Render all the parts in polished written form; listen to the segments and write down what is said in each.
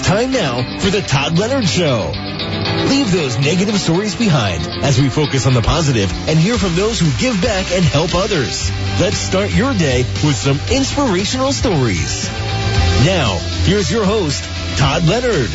time now for the Todd Leonard Show. Leave those negative stories behind as we focus on the positive and hear from those who give back and help others. Let's start your day with some inspirational stories. Now, here's your host, Todd Leonard.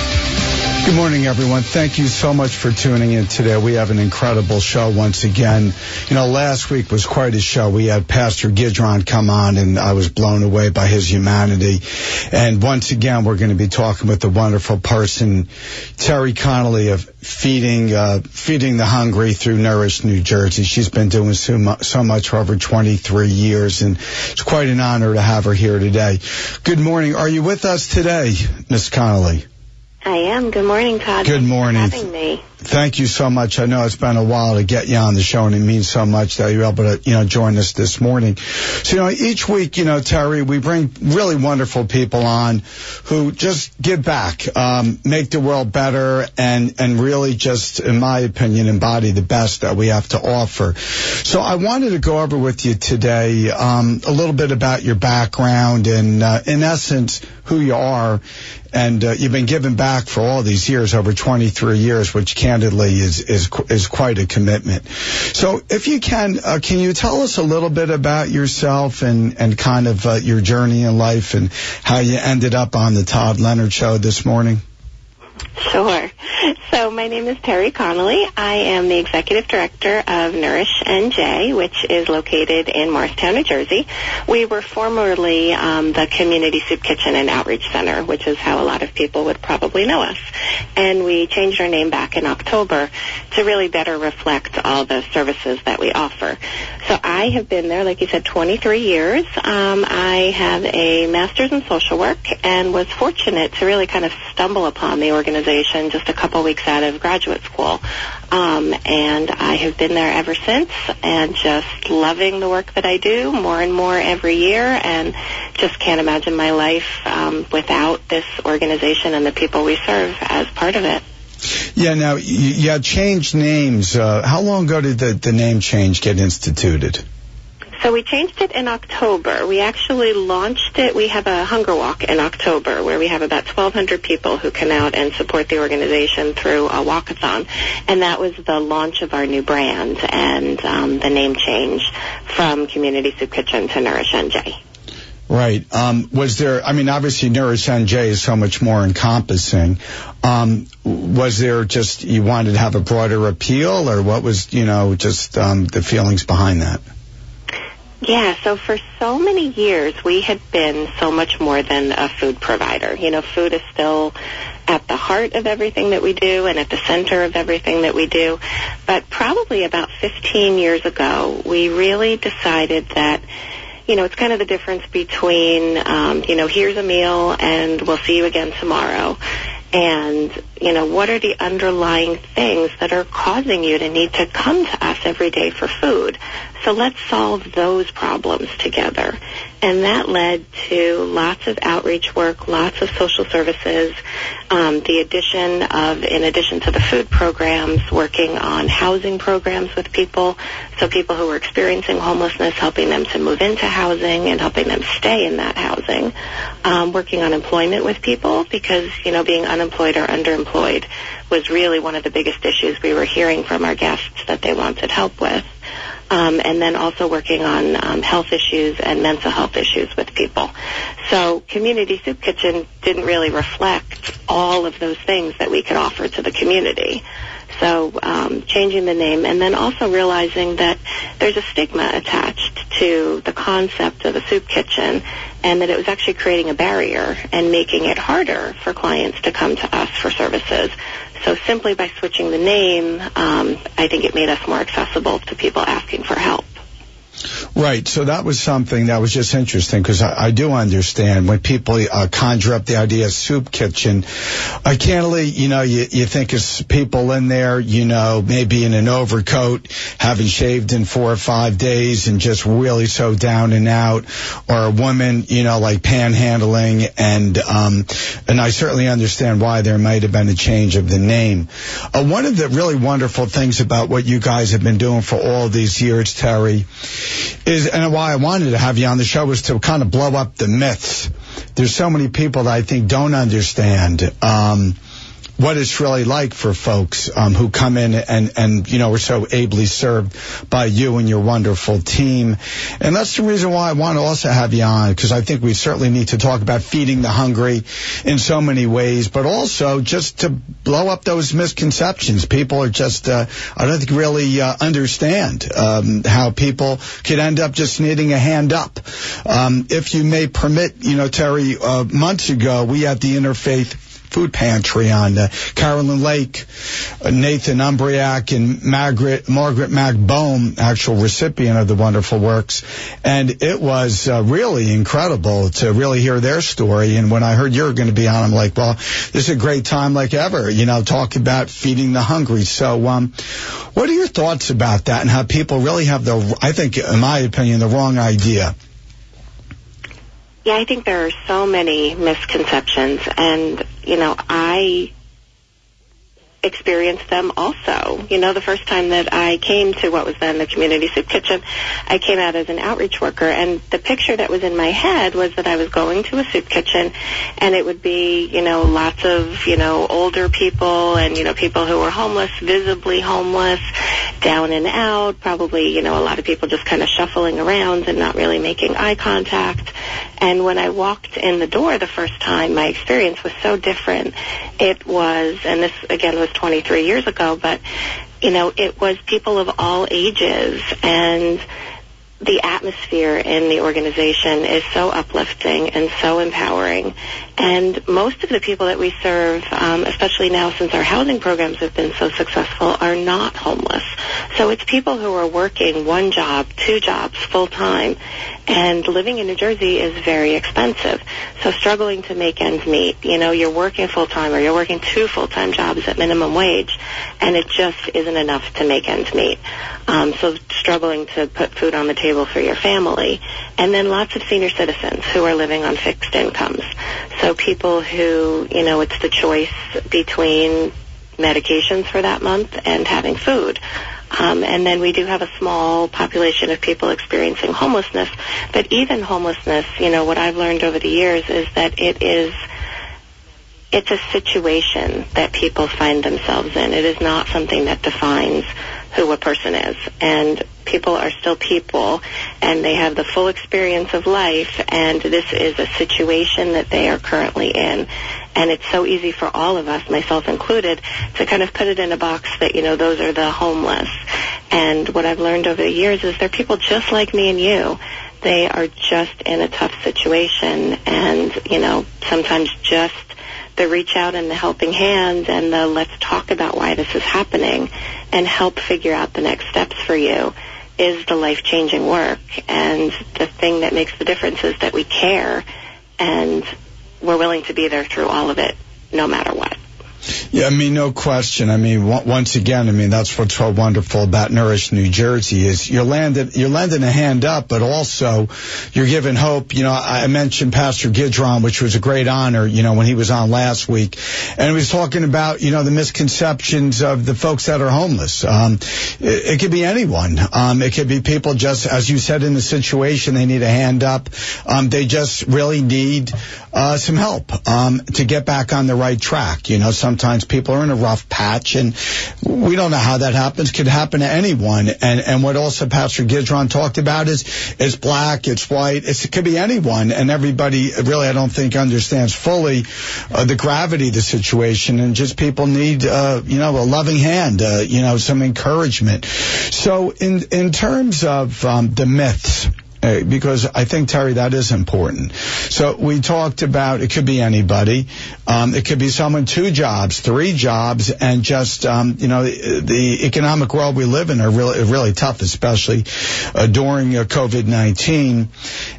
Good morning, everyone. Thank you so much for tuning in today. We have an incredible show once again. You know, last week was quite a show. We had Pastor Gidron come on, and I was blown away by his humanity. And once again, we're going to be talking with the wonderful person, Terry Connolly of Feeding the Hungry through Nourish New Jersey. She's been doing so much for over 23 years, and it's quite an honor to have her here today. Good morning. Are you with us today, Miss Connolly? I am. Good morning, Todd. Good morning. Thanks for having me. Thank you so much. I know it's been a while to get you on the show, and it means so much that you're able to, join us this morning. So, each week, Terry, we bring really wonderful people on who just give back, make the world better, and really just, in my opinion, embody the best that we have to offer. So I wanted to go over with you today a little bit about your background and, in essence, who you are. And you've been giving back for all these years, over 23 years, which candidly is quite a commitment. So if you can you tell us a little bit about yourself and kind of your journey in life and how you ended up on the Todd Leonard Show this morning? Sure. So my name is Terry Connolly. I am the Executive Director of Nourish NJ, which is located in Morristown, New Jersey. We were formerly the Community Soup Kitchen and Outreach Center, which is how a lot of people would probably know us. And we changed our name back in October to really better reflect all the services that we offer. So I have been there, like you said, 23 years. I have a master's in social work and was fortunate to really kind of stumble upon the organization just a couple weeks out of graduate school. And I have been there ever since and just loving the work that I do more and more every year, and just can't imagine my life without this organization and the people we serve as part of it. Yeah, now, you had changed names. How long ago did the name change get instituted? So we changed it in October. We actually launched it. We have a hunger walk in October where we have about 1,200 people who come out and support the organization through a walkathon. And that was the launch of our new brand and the name change from Community Soup Kitchen to Nourish NJ. Right. Was there, obviously Nourish NJ is so much more encompassing. Was there just, you wanted to have a broader appeal, or what was, just the feelings behind that? Yeah, so for so many years, we had been so much more than a food provider. Food is still at the heart of everything that we do and at the center of everything that we do. But probably about 15 years ago, we really decided that, it's kind of the difference between, here's a meal and we'll see you again tomorrow. And, what are the underlying things that are causing you to need to come to us every day for food? So let's solve those problems together. And that led to lots of outreach work, lots of social services, the addition of, in addition to the food programs, working on housing programs with people. So people who were experiencing homelessness, helping them to move into housing and helping them stay in that housing. Working on employment with people because, being unemployed or underemployed was really one of the biggest issues we were hearing from our guests that they wanted help with. And then also working on health issues and mental health issues with people. So Community Soup Kitchen didn't really reflect all of those things that we could offer to the community. So changing the name, and then also realizing that there's a stigma attached to the concept of a soup kitchen, and that it was actually creating a barrier and making it harder for clients to come to us for services. So simply by switching the name, I think it made us more accessible to people asking for help. Right. So that was something that was just interesting, because I do understand when people conjure up the idea of soup kitchen, candidly, you think it's people in there, maybe in an overcoat, having shaved in 4 or 5 days and just really so down and out, or a woman, like panhandling, and I certainly understand why there might have been a change of the name. One of the really wonderful things about what you guys have been doing for all these years, Terry, and why I wanted to have you on the show was to kind of blow up the myths there's so many people that I think don't understand what it's really like for folks who come in and you know, are so ably served by you and your wonderful team. And that's the reason why I want to also have you on, because I think we certainly need to talk about feeding the hungry in so many ways, but also just to blow up those misconceptions. People are just, I don't think really understand how people could end up just needing a hand up. If you may permit, you know, Terry, months ago, we had the Interfaith Food Pantry on Carolyn Lake, Nathan Umbriac, and Margaret MacBone, actual recipient of the wonderful works. And it was really incredible to really hear their story. And when I heard you were going to be on, I'm like, well, this is a great time like ever, you know, talk about feeding the hungry. So what are your thoughts about that and how people really have I think, in my opinion, the wrong idea? Yeah, I think there are so many misconceptions, and, you know, I experienced them also. You know, the first time that I came to what was then the Community Soup Kitchen, I came out as an outreach worker, and the picture that was in my head was that I was going to a soup kitchen, and it would be, you know, lots of, you know, older people and, you know, people who were homeless, visibly homeless, down and out, probably, you know, a lot of people just kind of shuffling around and not really making eye contact. And when I walked in the door the first time, my experience was so different. It was, and this again was 23 years ago, but, you know, it was people of all ages, and the atmosphere in the organization is so uplifting and so empowering. And most of the people that we serve, especially now since our housing programs have been so successful, are not homeless. So it's people who are working 1 job, 2 jobs, full-time. And living in New Jersey is very expensive. So struggling to make ends meet, you know, you're working full-time or you're working 2 full-time jobs at minimum wage, and it just isn't enough to make ends meet. So struggling to put food on the table for your family. And then lots of senior citizens who are living on fixed incomes. So people who, you know, it's the choice between medications for that month and having food. And then we do have a small population of people experiencing homelessness. But even homelessness, you know, what I've learned over the years is that it's a situation that people find themselves in. It is not something that defines who a person is. And people are still people, and they have the full experience of life, and this is a situation that they are currently in. And it's so easy for all of us, myself included, to kind of put it in a box that, you know, those are the homeless. And what I've learned over the years is they're people just like me and you. They are just in a tough situation, and, you know, sometimes just the reach out and the helping hand and the let's talk about why this is happening and help figure out the next steps for you is the life-changing work. And the thing that makes the difference is that we care, and we're willing to be there through all of it, no matter what. Yeah, I mean, no question. I mean, once again, I mean, that's what's so wonderful about Nourish New Jersey is you're lending a hand up, but also you're giving hope. You know, I mentioned Pastor Gidron, which was a great honor, you know, when he was on last week. And he was talking about, you know, the misconceptions of the folks that are homeless. It could be anyone. It could be people just, as you said, in the situation, they need a hand up. They just really need some help to get back on the right track. You know, sometimes people are in a rough patch, and we don't know how that happens. Could happen to anyone. And what also Pastor Gidron talked about is it's black, it's white, it could be anyone. And everybody really, I don't think, understands fully the gravity of the situation. And just people need, you know, a loving hand, you know, some encouragement. So in terms of the myths, because I think, Terry, that is important. So we talked about it could be anybody. It could be someone 2 jobs, 3 jobs, and just, you know, the economic world we live in are really tough, especially during COVID-19.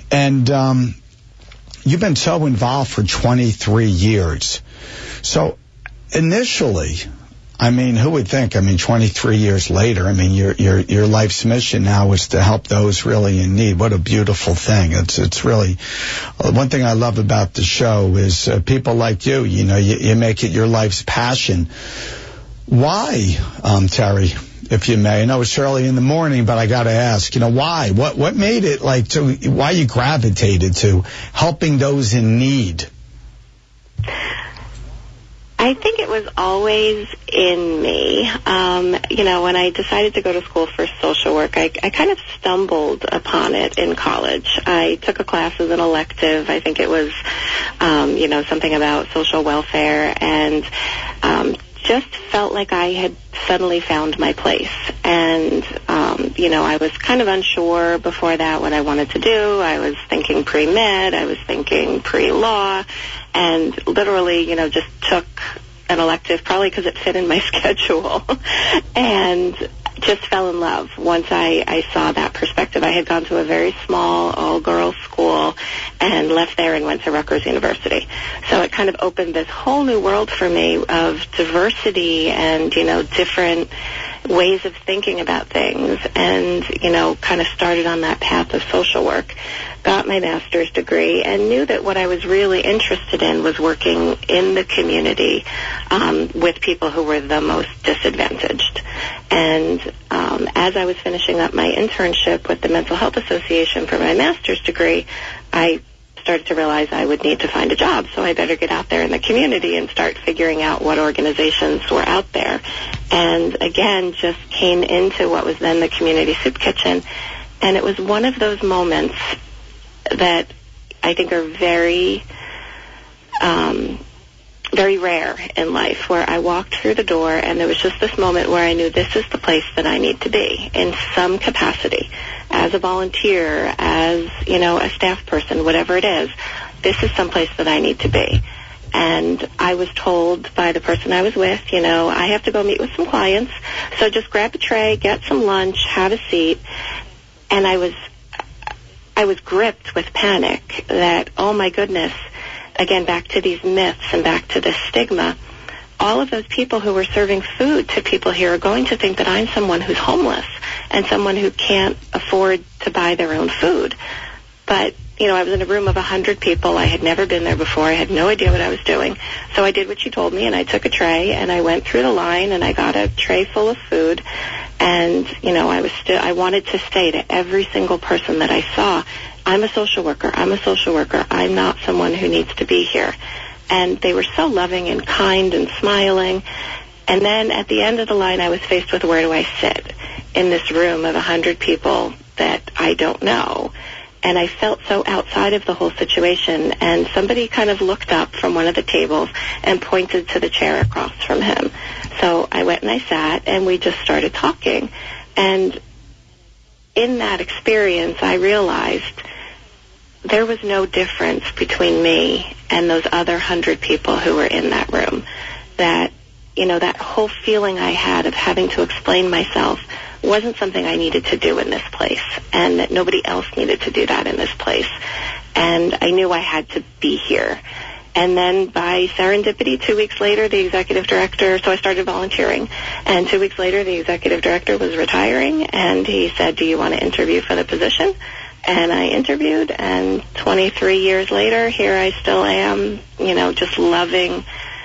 And you've been so involved for 23 years. So initially, I mean, who would think? I mean, 23 years later, I mean, your life's mission now is to help those really in need. What a beautiful thing. It's really, one thing I love about the show is people like you, you know, you make it your life's passion. Why, Terry, if you may. I know it's early in the morning, but I got to ask, why? What made it why you gravitated to helping those in need? I think it was always in me. When I decided to go to school for social work, I kind of stumbled upon it in college. I took a class as an elective. I think it was, something about social welfare, and just felt like I had suddenly found my place. And, I was kind of unsure before that what I wanted to do. I was thinking pre-med. I was thinking pre-law. And literally, just took an elective, probably because it fit in my schedule, and just fell in love once I saw that perspective. I had gone to a very small all-girls school and left there and went to Rutgers University. So it kind of opened this whole new world for me of diversity and, different ways of thinking about things, and, kind of started on that path of social work. Got my master's degree and knew that what I was really interested in was working in the community with people who were the most disadvantaged. And as I was finishing up my internship with the Mental Health Association for my master's degree, I started to realize I would need to find a job, so I better get out there in the community and start figuring out what organizations were out there. And again, just came into what was then the Community Soup Kitchen, and it was one of those moments that I think are very, very rare in life, where I walked through the door and there was just this moment where I knew this is the place that I need to be in some capacity, as a volunteer, as, a staff person, whatever it is. This is some place that I need to be. And I was told by the person I was with, I have to go meet with some clients, so just grab a tray, get some lunch, have a seat. And I was gripped with panic that, oh my goodness, again, back to these myths and back to this stigma, all of those people who were serving food to people here are going to think that I'm someone who's homeless and someone who can't afford to buy their own food. But, I was in a room of 100 people. I had never been there before. I had no idea what I was doing. So I did what she told me, and I took a tray, and I went through the line, and I got a tray full of food. And, I wanted to say to every single person that I saw, I'm a social worker. I'm a social worker. I'm not someone who needs to be here. And they were so loving and kind and smiling. And then at the end of the line, I was faced with, where do I sit in this room of 100 people that I don't know? And I felt so outside of the whole situation. And somebody kind of looked up from one of the tables and pointed to the chair across from him. So I went and I sat, and we just started talking. And in that experience, I realized there was no difference between me and those other 100 people who were in that room. That, that whole feeling I had of having to explain myself wasn't something I needed to do in this place, and that nobody else needed to do that in this place. And I knew I had to be here. And then by serendipity, 2 weeks later, the executive director, so I started volunteering, and 2 weeks later, the executive director was retiring, and he said, do you want to interview for the position? And I interviewed, and 23 years later, here I still am, just loving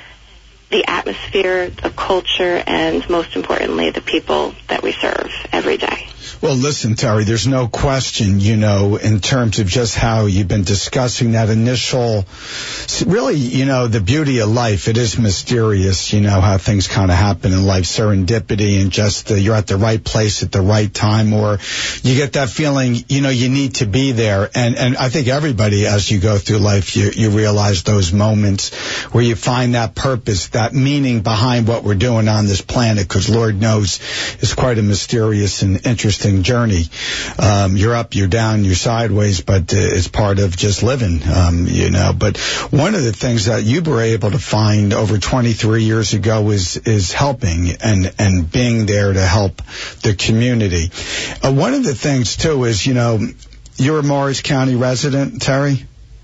the atmosphere, the culture, and most importantly, the people that we serve every day. Well, listen, Terry, there's no question, in terms of just how you've been discussing that initial, really, the beauty of life. It is mysterious, how things kind of happen in life, serendipity, and just you're at the right place at the right time, or you get that feeling, you need to be there. And I think everybody, as you go through life, you realize those moments where you find that purpose, that meaning behind what we're doing on this planet, because Lord knows it's quite a mysterious and interesting journey. You're up, you're down, you're sideways, but it's part of just living, But one of the things that you were able to find over 23 years ago is helping and being there to help the community. One of the things, too, is, you're a Morris County resident, Terry?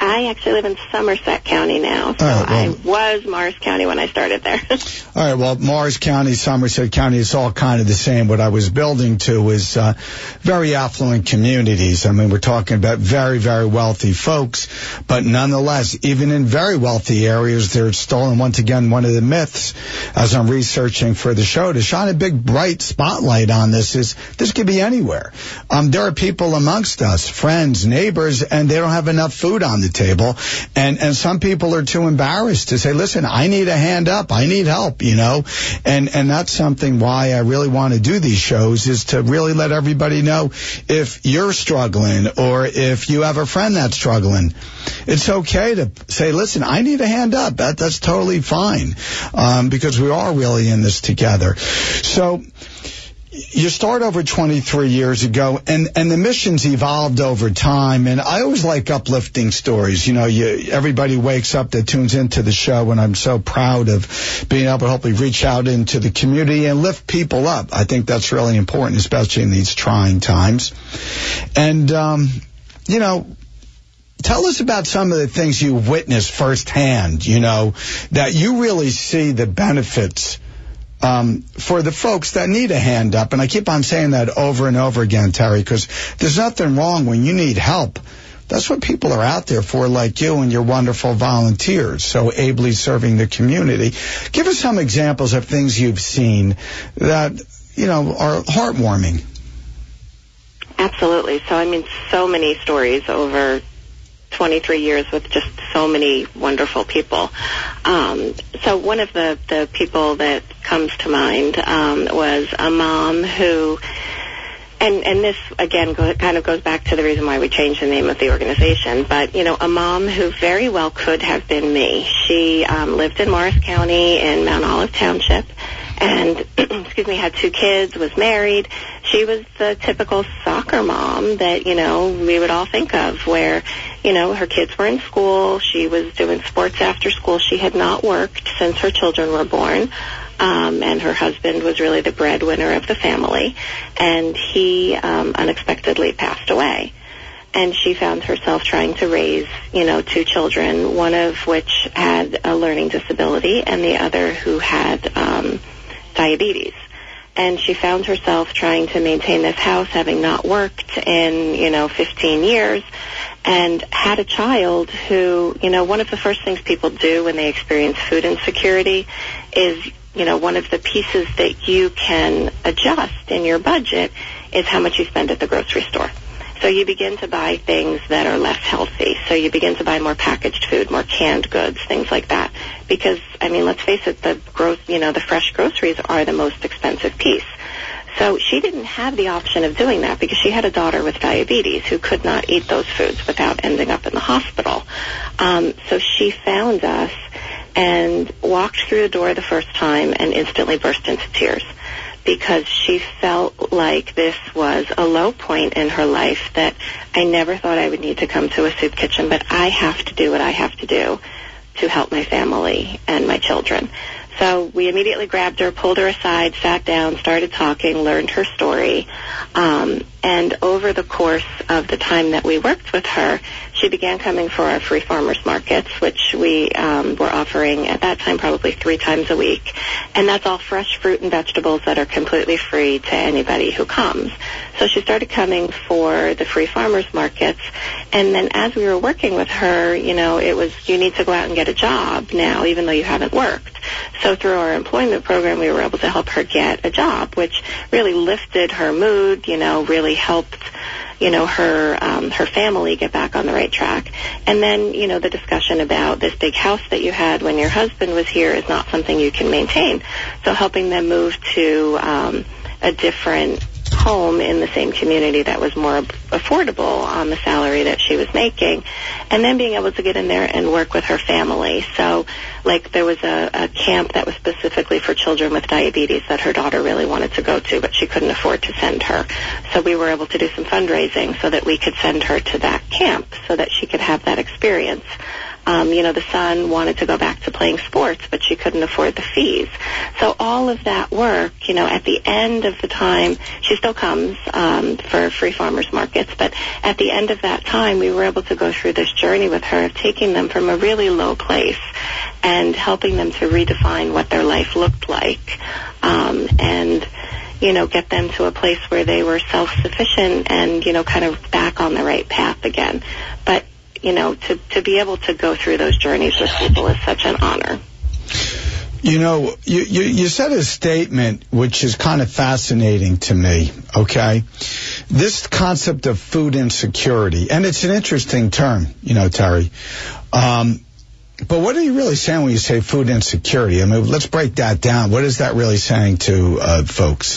I actually live in Somerset County now, so I was Morris County when I started there. All right, well, Morris County, Somerset County, it's all kind of the same. What I was building to is very affluent communities. I mean, we're talking about very, very wealthy folks, but nonetheless, even in very wealthy areas, they're stolen. Once again, one of the myths, as I'm researching for the show, to shine a big, bright spotlight on this is this could be anywhere. There are people amongst us, friends, neighbors, and they don't have enough food on the table, and some people are too embarrassed to say, listen, I need a hand up, I need help, you know, and that's something why I really want to do these shows, is to really let everybody know if you're struggling or if you have a friend that's struggling, it's okay to say, listen, I need a hand up. That's totally fine, because we are really in this together. So you start over 23 years ago, and the mission's evolved over time, and I always like uplifting stories. You know, everybody wakes up that tunes into the show, and I'm so proud of being able to hopefully reach out into the community and lift people up. I think that's really important, especially in these trying times. And, you know, tell us about some of the things you witnessed firsthand, you know, that you really see the benefits for the folks that need a hand up. And I keep on saying that over and over again, Terry, because there's nothing wrong when you need help. That's what people are out there for, like you and your wonderful volunteers, so ably serving the community. Give us some examples of things you've seen that, you know, are heartwarming. Absolutely. So, I mean, so many stories over 23 years with just so many wonderful people. So one of the people that comes to mind was a mom who, and this, again, kind of goes back to the reason why we changed the name of the organization, but, you know, a mom who very well could have been me. She lived in Morris County in Mount Olive Township, and, excuse me, had 2 kids, was married. She was the typical soccer mom that, you know, we would all think of, where, you know, her kids were in school, she was doing sports after school, she had not worked since her children were born, and her husband was really the breadwinner of the family, and he unexpectedly passed away. And she found herself trying to raise, you know, 2 children, one of which had a learning disability and the other who had diabetes. And she found herself trying to maintain this house, having not worked in, you know, 15 years, and had a child who, you know, one of the first things people do when they experience food insecurity is, you know, one of the pieces that you can adjust in your budget is how much you spend at the grocery store. So you begin to buy things that are less healthy. So you begin to buy more packaged food, more canned goods, things like that. Because, I mean, let's face it, the fresh groceries are the most expensive piece. So she didn't have the option of doing that because she had a daughter with diabetes who could not eat those foods without ending up in the hospital. So she found us and walked through the door the first time and instantly burst into tears, because she felt like this was a low point in her life, that I never thought I would need to come to a soup kitchen, but I have to do what I have to do to help my family and my children. So we immediately grabbed her, pulled her aside, sat down, started talking, learned her story. And over the course of the time that we worked with her, she began coming for our free farmers markets, which we were offering at that time probably 3 times a week. And that's all fresh fruit and vegetables that are completely free to anybody who comes. So she started coming for the free farmers markets. And then as we were working with her, you know, it was, you need to go out and get a job now, even though you haven't worked. So through our employment program, we were able to help her get a job, which really lifted her mood, you know, really helped, you know, her family get back on the right track. And then, you know, the discussion about this big house that you had when your husband was here is not something you can maintain. So helping them move to a different home in the same community that was more affordable on the salary that she was making, and then being able to get in there and work with her family. So, like, there was a camp that was specifically for children with diabetes that her daughter really wanted to go to, but she couldn't afford to send her. So we were able to do some fundraising so that we could send her to that camp so that she could have that experience. The son wanted to go back to playing sports, but she couldn't afford the fees. So all of that work, at the end of the time, she still comes for free farmers markets, but at the end of that time, we were able to go through this journey with her of taking them from a really low place and helping them to redefine what their life looked like, and get them to a place where they were self-sufficient and, kind of back on the right path again. But, to be able to go through those journeys with people is such an honor. You said a statement which is kind of fascinating to me, okay? This concept of food insecurity, and it's an interesting term, Terry. But what are you really saying when you say food insecurity? I mean, let's break that down. What is that really saying to folks?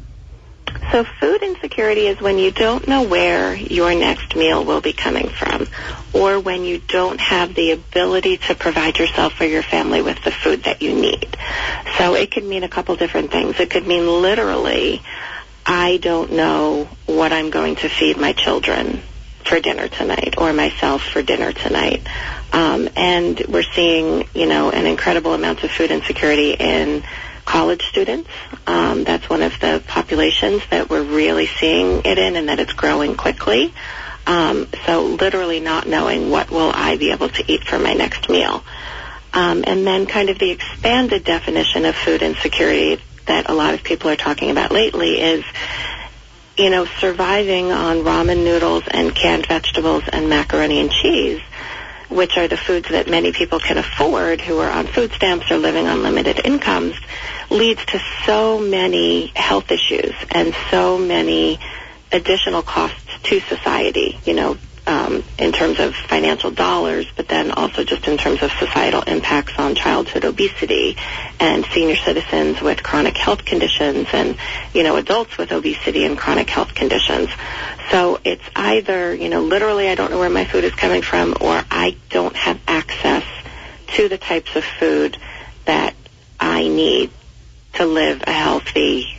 So food insecurity is when you don't know where your next meal will be coming from, or when you don't have the ability to provide yourself or your family with the food that you need. So it could mean a couple different things. It could mean literally, I don't know what I'm going to feed my children for dinner tonight or myself for dinner tonight. And we're seeing, an incredible amount of food insecurity in college students. That's one of the populations that we're really seeing it in, and that it's growing quickly. So literally not knowing what will I be able to eat for my next meal. And then kind of the expanded definition of food insecurity that a lot of people are talking about lately is, surviving on ramen noodles and canned vegetables and macaroni and cheese, which are the foods that many people can afford who are on food stamps or living on limited incomes, leads to so many health issues and so many additional costs to society, in terms of financial dollars, but then also just in terms of societal impacts on childhood obesity and senior citizens with chronic health conditions and, adults with obesity and chronic health conditions. So it's either, literally I don't know where my food is coming from, or I don't have access to the types of food that I need to live a healthy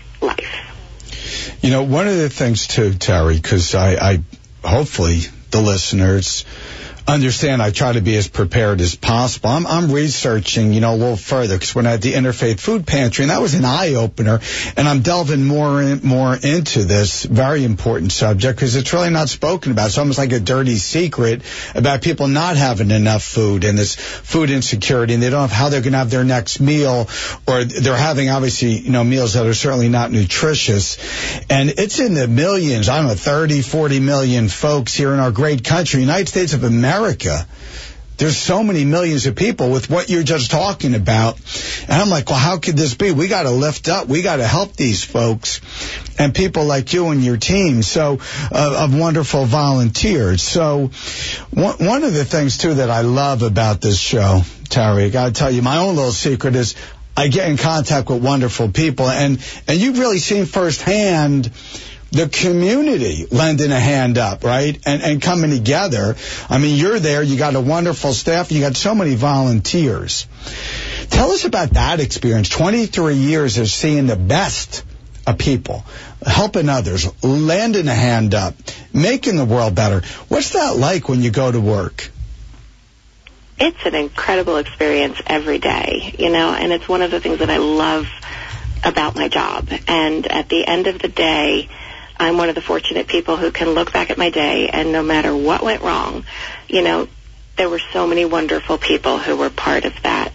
life. One of the things too, Terry, because I hopefully the listeners understand I try to be as prepared as possible. I'm researching, a little further, because when I had the Interfaith Food Pantry, and that was an eye-opener, and I'm delving more into this very important subject, because it's really not spoken about. It's almost like a dirty secret about people not having enough food and this food insecurity, and they don't have how they're going to have their next meal, or they're having, obviously, meals that are certainly not nutritious. And it's in the millions, 30, 40 million folks here in our great country, United States of America. There's so many millions of people with what you're just talking about. And I'm like, well, how could this be? We got to lift up. We got to help these folks and people like you and your team. So, of wonderful volunteers. So one of the things, too, that I love about this show, Terry, I got to tell you, my own little secret is I get in contact with wonderful people. And you've really seen firsthand the community lending a hand up, right, and coming together. I mean, you're there. You got a wonderful staff. You got so many volunteers. Tell us about that experience. 23 years of seeing the best of people, helping others, lending a hand up, making the world better. What's that like when you go to work? It's an incredible experience every day, and it's one of the things that I love about my job. And at the end of the day, I'm one of the fortunate people who can look back at my day, and no matter what went wrong, there were so many wonderful people who were part of that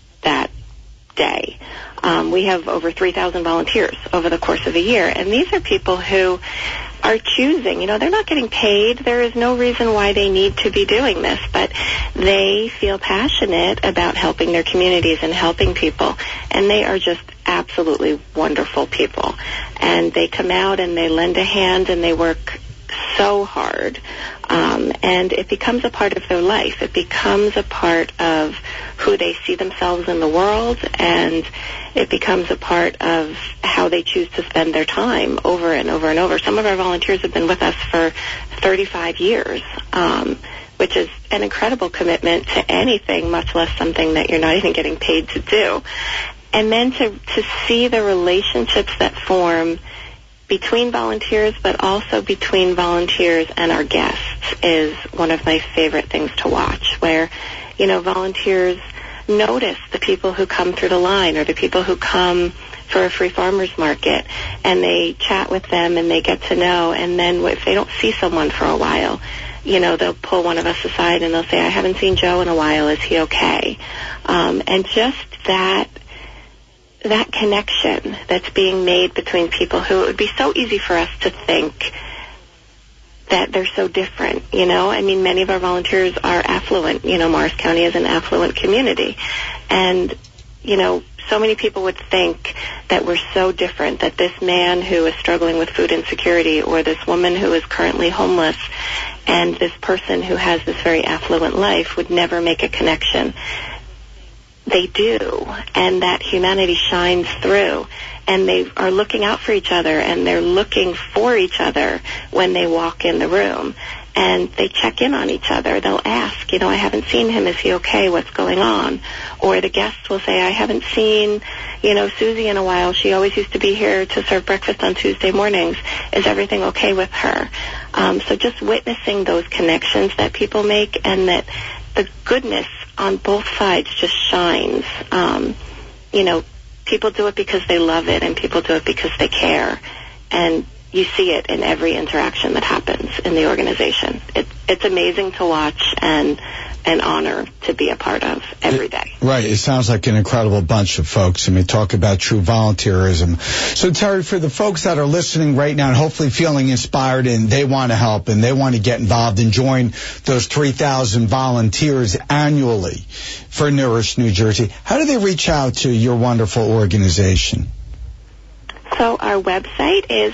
day. We have over 3,000 volunteers over the course of a year, and these are people who are choosing. They're not getting paid. There is no reason why they need to be doing this, but they feel passionate about helping their communities and helping people, and they are just absolutely wonderful people. And they come out and they lend a hand and they work so hard, and it becomes a part of their life. It becomes a part of who they see themselves in the world, and it becomes a part of how they choose to spend their time over and over and over. Some of our volunteers have been with us for 35 years, which is an incredible commitment to anything, much less something that you're not even getting paid to do. And then to see the relationships that form between volunteers, but also between volunteers and our guests, is one of my favorite things to watch, where volunteers notice the people who come through the line or the people who come for a free farmers market, and they chat with them and they get to know. And then if they don't see someone for a while, they'll pull one of us aside and they'll say, I haven't seen Joe in a while. Is he okay? And just that connection that's being made between people who it would be so easy for us to think that they're so different, many of our volunteers are affluent. Morris County is an affluent community. And, so many people would think that we're so different, that this man who is struggling with food insecurity or this woman who is currently homeless and this person who has this very affluent life would never make a connection. They do, and that humanity shines through, and they are looking out for each other, and they're looking for each other when they walk in the room, and they check in on each other. They'll ask, I haven't seen him. Is he okay? What's going on? Or the guests will say, I haven't seen, Susie in a while. She always used to be here to serve breakfast on Tuesday mornings. Is everything okay with her? So just witnessing those connections that people make, and that the goodness on both sides just shines. People do it because they love it, and people do it because they care. And you see it in every interaction that happens in the organization. It's amazing to watch and an honor to be a part of every day. Right. It sounds like an incredible bunch of folks. Talk about true volunteerism. So, Terry, for the folks that are listening right now and hopefully feeling inspired and they want to help and they want to get involved and join those 3,000 volunteers annually for Nourish New Jersey, how do they reach out to your wonderful organization? So our website is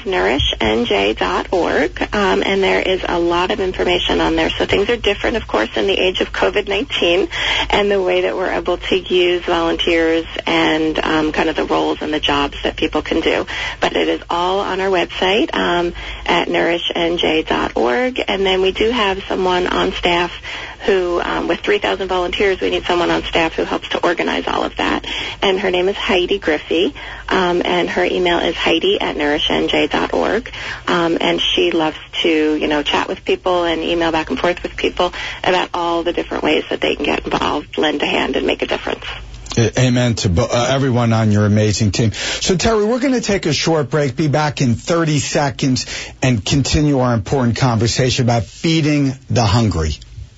nourishnj.org, and there is a lot of information on there. So things are different, of course, in the age of COVID-19 and the way that we're able to use volunteers and kind of the roles and the jobs that people can do. But it is all on our website at nourishnj.org. And then we do have someone on staff who, with 3,000 volunteers, we need someone on staff who helps to organize all of that. And her name is Heidi Griffey, and her email is heidi@nourishnj.org. And she loves to, chat with people and email back and forth with people about all the different ways that they can get involved, lend a hand, and make a difference. Amen to everyone on your amazing team. So, Terry, we're going to take a short break, be back in 30 seconds, and continue our important conversation about feeding the hungry.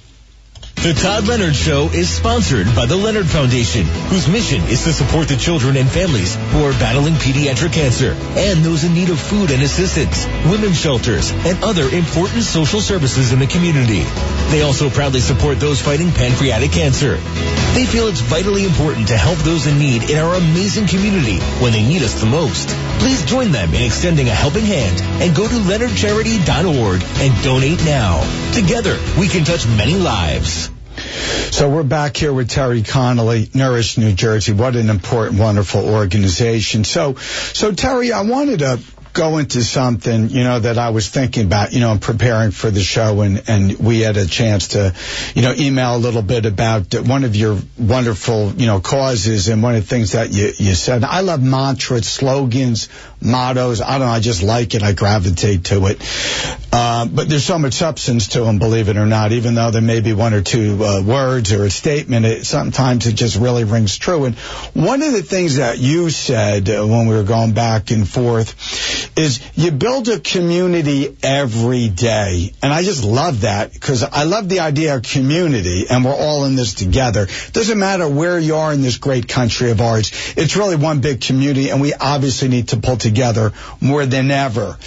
The Todd Leonard Show is sponsored by the Leonard Foundation, whose mission is to support the children and families who are battling pediatric cancer and those in need of food and assistance, women's shelters, and other important social services in the community. They also proudly support those fighting pancreatic cancer. They feel it's vitally important to help those in need in our amazing community when they need us the most. Please join them in extending a helping hand and go to leonardcharity.org and donate now. Together, we can touch many lives. So we're back here with Terry Connolly, Nourish New Jersey. What an important, wonderful organization. So Terry, I wanted to go into something, that I was thinking about, in preparing for the show, and we had a chance to, email a little bit about one of your wonderful, causes, and one of the things that you said. I love mantras, slogans, mottos. I don't know, I just like it. I gravitate to it. But there's so much substance to them, believe it or not, even though there may be one or two words or a statement. Sometimes it just really rings true. And one of the things that you said when we were going back and forth is you build a community every day. And I just love that, because I love the idea of community, and we're all in this together. Doesn't matter where you are in this great country of ours. It's really one big community, and we obviously need to pull together more than ever.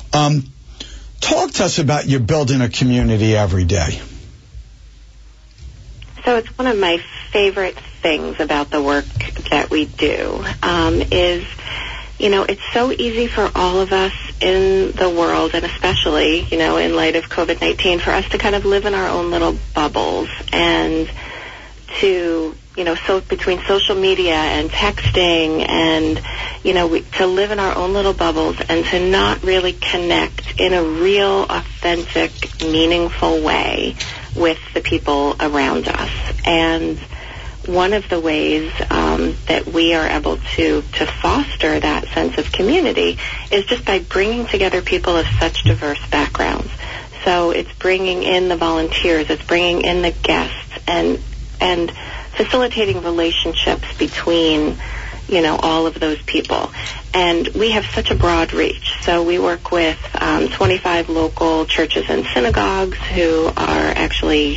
Talk to us about you building a community every day. So it's one of my favorite things about the work that we do, is, it's so easy for all of us in the world, and especially, in light of COVID-19, for us to kind of live in our own little bubbles, and to, so between social media and texting and, to live in our own little bubbles and to not really connect in a real, authentic, meaningful way with the people around us. And one of the ways that we are able to foster that sense of community is just by bringing together people of such diverse backgrounds. So it's bringing in the volunteers, it's bringing in the guests, and and facilitating relationships between, you know, all of those people. And we have such a broad reach. So we work with 25 local churches and synagogues who are actually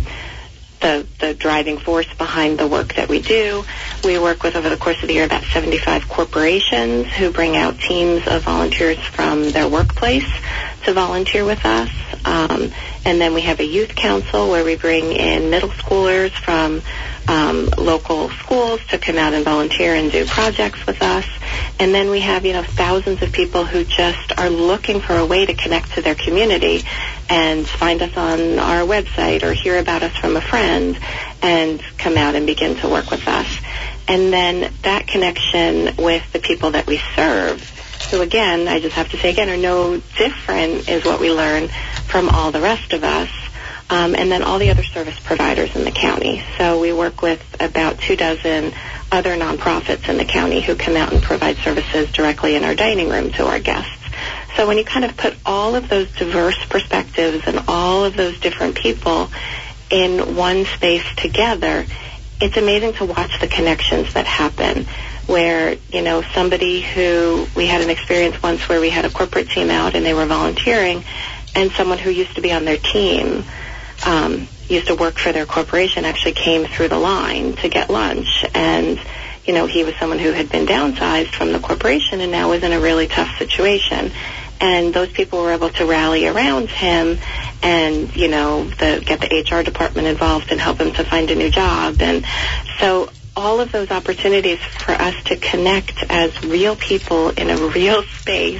the driving force behind the work that we do. We work with, over the course of the year, about 75 corporations who bring out teams of volunteers from their workplace to volunteer with us. And then we have a youth council where we bring in middle schoolers from local schools to come out and volunteer and do projects with us. And then we have, you know, thousands of people who just are looking for a way to connect to their community and find us on our website or hear about us from a friend and come out and begin to work with us. And then that connection with the people that we serve, who, again, I just have to say again, are no different, is what we learn from all the rest of us. And then all the other service providers in the county. So we work with about 24 other nonprofits in the county who come out and provide services directly in our dining room to our guests. So when you kind of put all of those diverse perspectives and all of those different people in one space together, it's amazing to watch the connections that happen. Where, you know, somebody who, we had an experience once where we had a corporate team out and they were volunteering, and someone who used to be on their team, used to work for their corporation, actually came through the line to get lunch. And, you know, he was someone who had been downsized from the corporation and now was in a really tough situation. And those people were able to rally around him and, you know, get the HR department involved and help him to find a new job. And so all of those opportunities for us to connect as real people in a real space,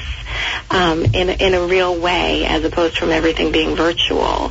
in a real way, as opposed from everything being virtual,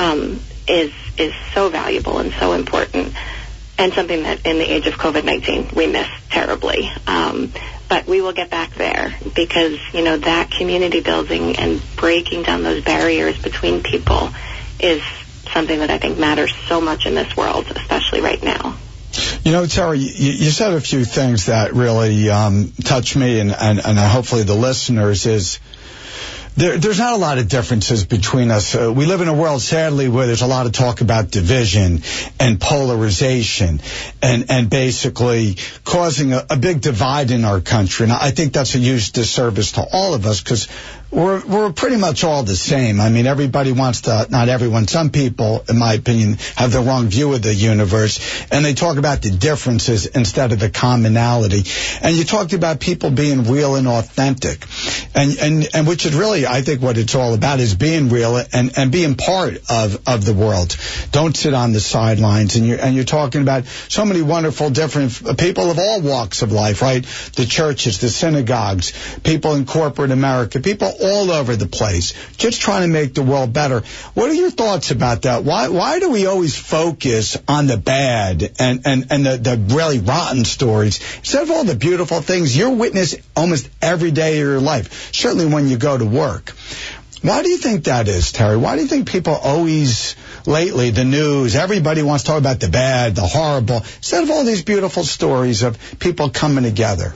is so valuable and so important, and something that in the age of COVID-19 we miss terribly. But we will get back there because, you know, that community building and breaking down those barriers between people is something that I think matters so much in this world, especially right now. You know, Terry, you said a few things that really touch me and hopefully the listeners. Is there's not a lot of differences between us. We live in a world, sadly, where there's a lot of talk about division and polarization and basically causing a big divide in our country. And I think that's a huge disservice to all of us because we're pretty much all the same. I mean, everybody wants to, not everyone, some people, in my opinion, have the wrong view of the universe, and they talk about the differences instead of the commonality. And you talked about people being real and authentic, and which is really, I think, what it's all about, is being real and being part of the world. Don't sit on the sidelines. And you're talking about so many wonderful different people of all walks of life, right? The churches, the synagogues, people in corporate America, people all over the place, just trying to make the world better. What are your thoughts about that? Why do we always focus on the bad and the really rotten stories instead of all the beautiful things you witness almost every day of your life, certainly when you go to work? Why do you think that is, Terry? Why do you think people always, lately, the news, everybody wants to talk about the bad, the horrible, instead of all these beautiful stories of people coming together?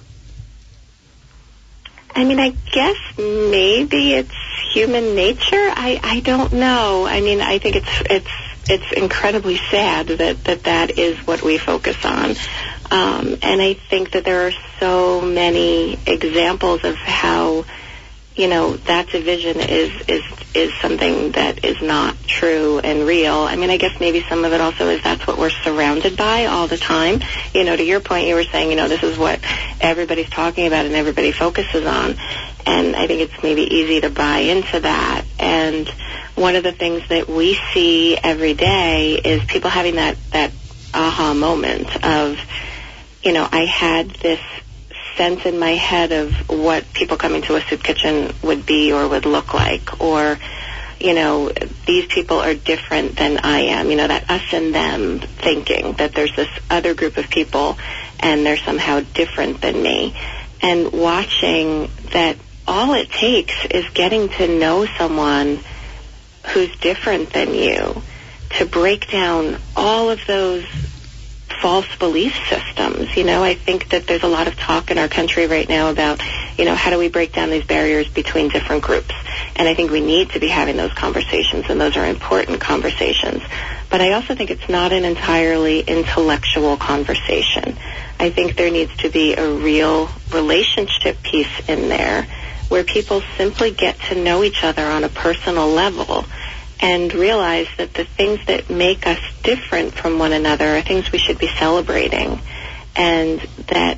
I mean, I guess maybe it's human nature. I don't know. I mean, I think it's incredibly sad that is what we focus on. And I think that there are so many examples of how, you know, that division is something that is not true and real. I mean, I guess maybe some of it also is that's what we're surrounded by all the time. You know, to your point, you were saying, you know, this is what everybody's talking about and everybody focuses on. And I think it's maybe easy to buy into that. And one of the things that we see every day is people having that aha moment of, you know, I had this sense in my head of what people coming to a soup kitchen would be or would look like, or, you know, these people are different than I am, you know, that us and them thinking that there's this other group of people and they're somehow different than me. And watching that all it takes is getting to know someone who's different than you to break down all of those false belief systems. You know, I think that there's a lot of talk in our country right now about, you know, how do we break down these barriers between different groups? And I think we need to be having those conversations, and those are important conversations. But I also think it's not an entirely intellectual conversation. I think there needs to be a real relationship piece in there where people simply get to know each other on a personal level and realize that the things that make us different from one another are things we should be celebrating, and that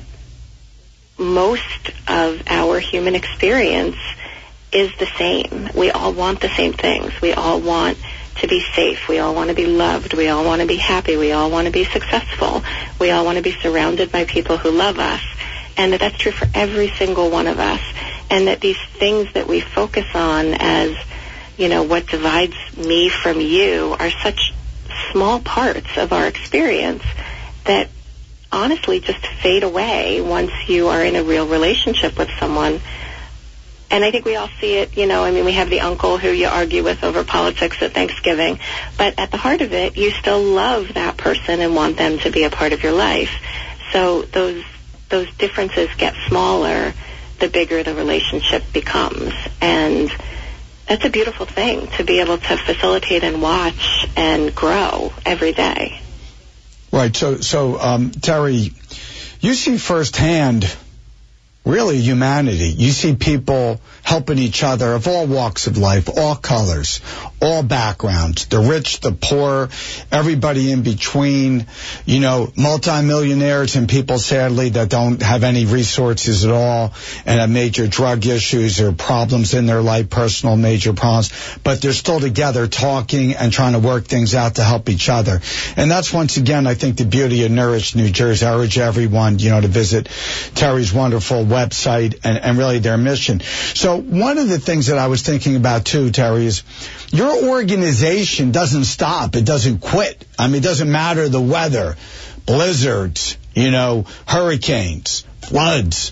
most of our human experience is the same. We all want the same things. We all want to be safe. We all want to be loved. We all want to be happy. We all want to be successful. We all want to be surrounded by people who love us, and that's true for every single one of us. And that these things that we focus on as, what divides me from you are such small parts of our experience that honestly just fade away once you are in a real relationship with someone. And I think we all see it, we have the uncle who you argue with over politics at Thanksgiving, but at the heart of it, you still love that person and want them to be a part of your life. So those differences get smaller the bigger the relationship becomes. And that's a beautiful thing, to be able to facilitate and watch and grow every day. Right. So Terry, you see firsthand really humanity. You see people helping each other of all walks of life, all colors, all backgrounds, the rich, the poor, everybody in between, multimillionaires and people, sadly, that don't have any resources at all and have major drug issues or problems in their life, personal major problems, but they're still together talking and trying to work things out to help each other. And that's, once again, I think, the beauty of Nourish New Jersey. I urge everyone, to visit Terry's wonderful website and really their mission. So one of the things that I was thinking about too, Terry, is your organization doesn't stop. It doesn't quit. It doesn't matter the weather, blizzards, hurricanes, floods.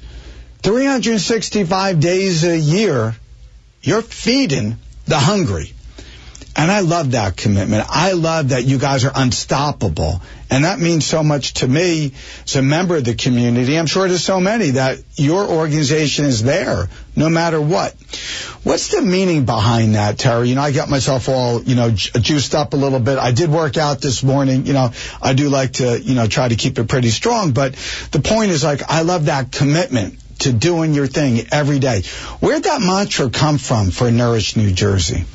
365 days a year, you're feeding the hungry. And I love that commitment. I love that you guys are unstoppable. And that means so much to me as a member of the community. I'm sure to so many that your organization is there no matter what. What's the meaning behind that, Terry? I got myself all, juiced up a little bit. I did work out this morning. I do like to, try to keep it pretty strong. But the point is, I love that commitment to doing your thing every day. Where'd that mantra come from for Nourish New Jersey?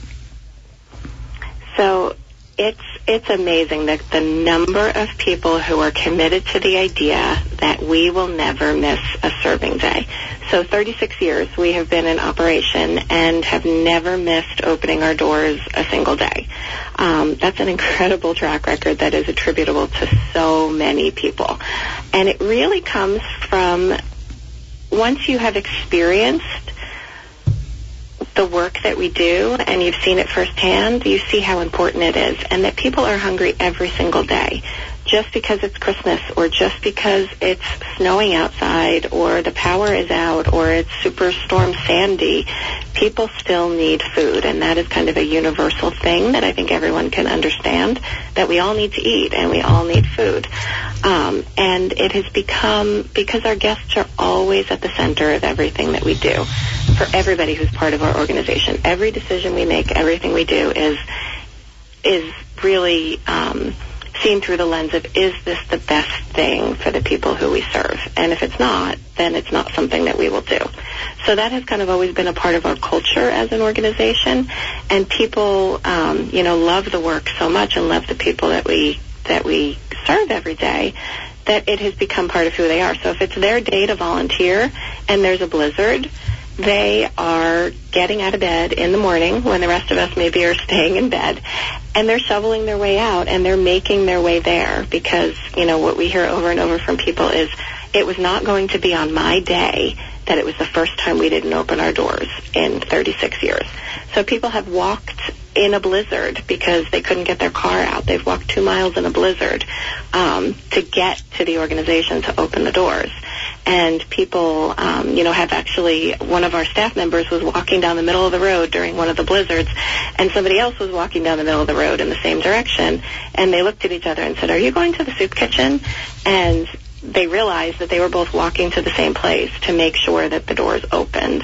So it's amazing that the number of people who are committed to the idea that we will never miss a serving day. So 36 years we have been in operation and have never missed opening our doors a single day. That's an incredible track record that is attributable to so many people. And it really comes from, once you have experienced the work that we do and you've seen it firsthand, you see how important it is, and that people are hungry every single day. Just because it's Christmas, or just because it's snowing outside, or the power is out, or it's Superstorm Sandy, people still need food. And that is kind of a universal thing that I think everyone can understand, that we all need to eat and we all need food. And it has become, because our guests are always at the center of everything that we do, for everybody who's part of our organization. Every decision we make, everything we do is really seen through the lens of, is this the best thing for the people who we serve? And if it's not, then it's not something that we will do. So that has kind of always been a part of our culture as an organization. And people, love the work so much and love the people that we serve every day, that it has become part of who they are. So if it's their day to volunteer and there's a blizzard, they are getting out of bed in the morning when the rest of us maybe are staying in bed, and they're shoveling their way out, and they're making their way there, because, what we hear over and over from people is, it was not going to be on my day that it was the first time we didn't open our doors in 36 years. So people have walked in a blizzard because they couldn't get their car out. They've walked 2 miles in a blizzard to get to the organization to open the doors. And people, have actually, one of our staff members was walking down the middle of the road during one of the blizzards, and somebody else was walking down the middle of the road in the same direction, and they looked at each other and said, "Are you going to the soup kitchen?" And they realized that they were both walking to the same place to make sure that the doors opened.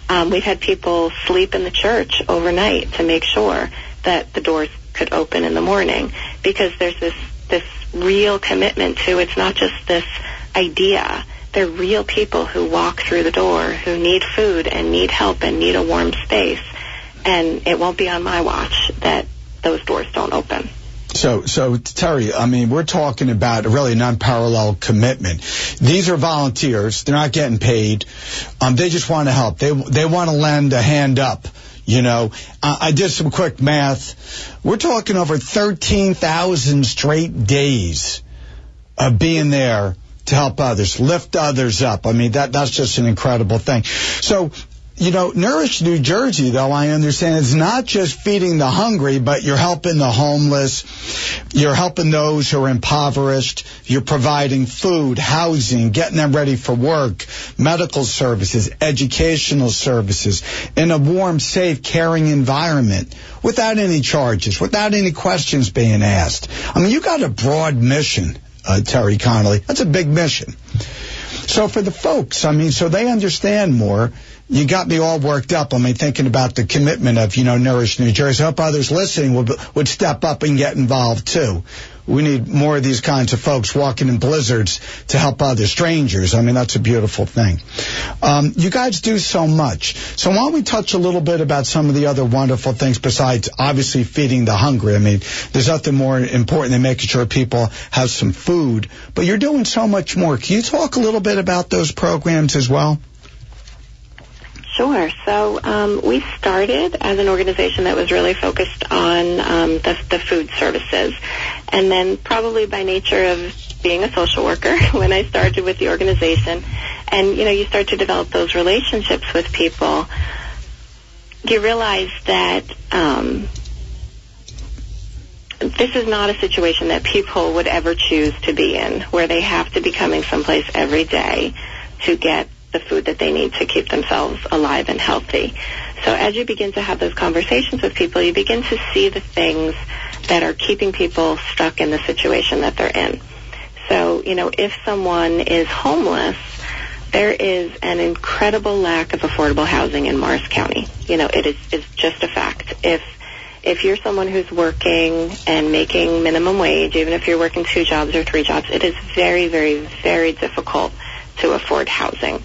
We've had people sleep in the church overnight to make sure that the doors could open in the morning, because there's this real commitment to, it's not just this idea. They're real people who walk through the door, who need food and need help and need a warm space. And it won't be on my watch that those doors don't open. So Terry, I mean, we're talking about a really unparalleled commitment. These are volunteers. They're not getting paid. They just want to help. They want to lend a hand up. You know, I did some quick math. We're talking over 13,000 straight days of being there to help others, lift others up. I mean, that's just an incredible thing. So, you know, Nourish New Jersey, though, I understand it's not just feeding the hungry, but you're helping the homeless. You're helping those who are impoverished. You're providing food, housing, getting them ready for work, medical services, educational services, in a warm, safe, caring environment without any charges, without any questions being asked. I mean, you got a broad mission, Terry Connolly. That's a big mission. So for the folks, I mean, so they understand more. You got me all worked up. I mean, thinking about the commitment of, you know, Nourish New Jersey. I hope others listening would step up and get involved, too. We need more of these kinds of folks walking in blizzards to help other strangers. I mean, that's a beautiful thing. You guys do so much. So why don't we touch a little bit about some of the other wonderful things besides obviously feeding the hungry? I mean, there's nothing more important than making sure people have some food. But you're doing so much more. Can you talk a little bit about those programs as well? Sure. So we started as an organization that was really focused on the food services. And then probably by nature of being a social worker, when I started with the organization, and, you know, you start to develop those relationships with people, you realize that this is not a situation that people would ever choose to be in, where they have to be coming someplace every day to get the food that they need to keep themselves alive and healthy. So as you begin to have those conversations with people, you begin to see the things that are keeping people stuck in the situation that they're in. So, you know, if someone is homeless, there is an incredible lack of affordable housing in Morris County. You know, it's just a fact. If you're someone who's working and making minimum wage, even if you're working 2 jobs or 3 jobs, it is very, very, very difficult to afford housing.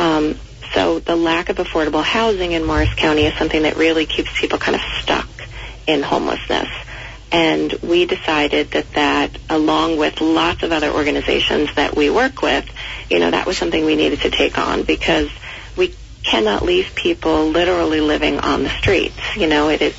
So the lack of affordable housing in Morris County is something that really keeps people kind of stuck in homelessness. And we decided that along with lots of other organizations that we work with, you know, that was something we needed to take on, because we cannot leave people literally living on the streets. You know, it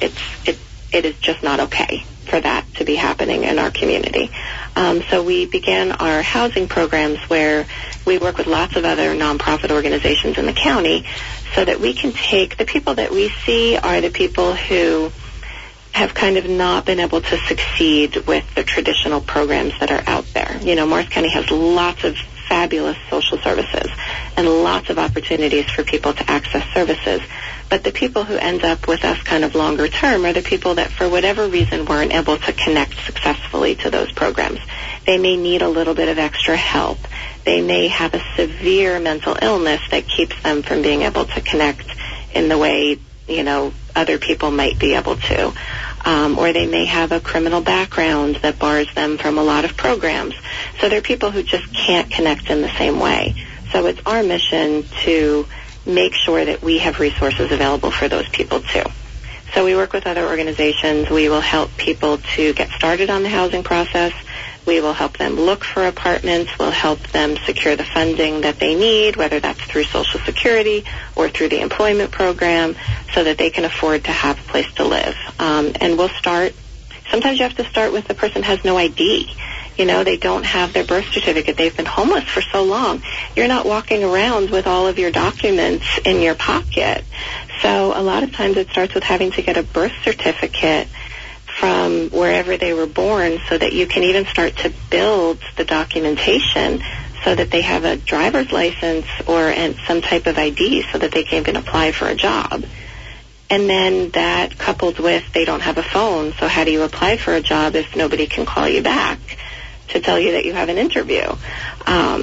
is just not okay for that to be happening in our community. So we began our housing programs where we work with lots of other nonprofit organizations in the county, so that we can take the people that we see are the people who have kind of not been able to succeed with the traditional programs that are out there. You know, Morris County has lots of fabulous social services and lots of opportunities for people to access services. But the people who end up with us kind of longer term are the people that for whatever reason weren't able to connect successfully to those programs. They may need a little bit of extra help. They may have a severe mental illness that keeps them from being able to connect in the way, you know, other people might be able to. Or they may have a criminal background that bars them from a lot of programs. So they're people who just can't connect in the same way. So it's our mission to make sure that we have resources available for those people too. So we work with other organizations. We will help people to get started on the housing process. We will help them look for apartments. We'll help them secure the funding that they need, whether that's through Social Security or through the employment program, so that they can afford to have a place to live. And we'll start, sometimes you have to start with the person has no ID. You know, they don't have their birth certificate. They've been homeless for so long. You're not walking around with all of your documents in your pocket. So a lot of times it starts with having to get a birth certificate from wherever they were born, so that you can even start to build the documentation so that they have a driver's license or some type of ID so that they can even apply for a job. And then that coupled with they don't have a phone, so how do you apply for a job if nobody can call you back to tell you that you have an interview? So